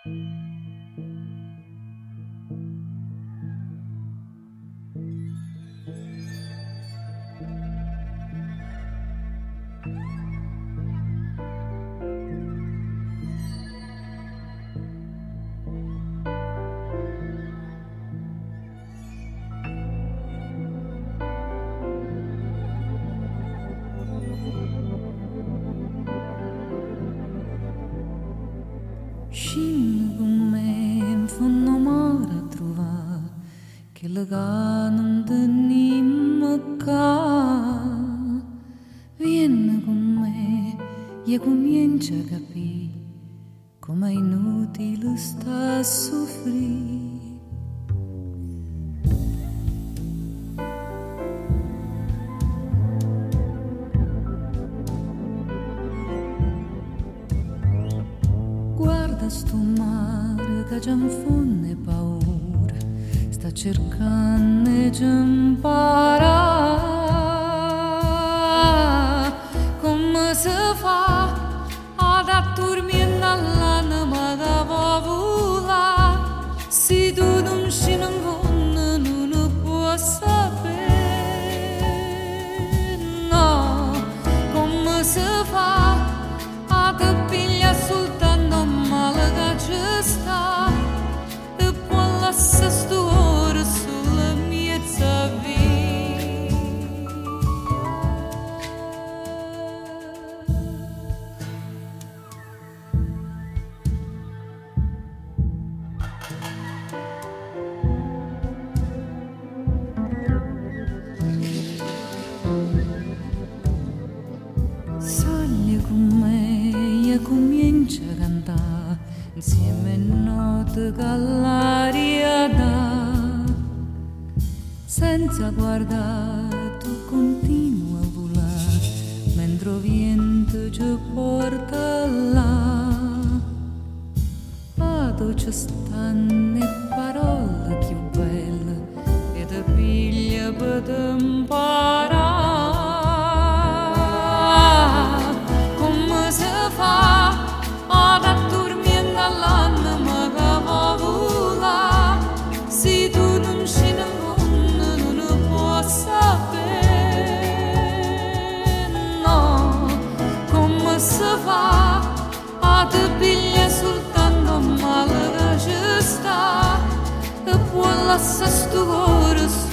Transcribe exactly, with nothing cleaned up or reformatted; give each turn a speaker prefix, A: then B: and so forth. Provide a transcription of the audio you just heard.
A: Scinni con me in fondo mare a trovare che le che non tenim qua. Vieni con me e comincia a capire com'è inutile sta a soffrire. Guarda sto mare che già in fondo è paura, sta cercando di imparare come si fa ad addormentare l'anima che va volare. Se tu non scendi in fondo non lo puoi sapere, no, come si fa ad pigliare soltanto male che ci sta e poi lascia sto ora sulla mia vita. Soglia con me e comincia a cantare insieme a note che l'aria dà. Senza guardare tu continua a volare mentre il vento ci porta là. A dove ci stanno le parole più belle e ti piglia per imparare. Come si fa ad addormentare l'anima che va volare? Se tu non scendi in fondo non lo puoi sapere, no, come si fa ad pigliare soltanto male che ci sta e poi lascia sto cuore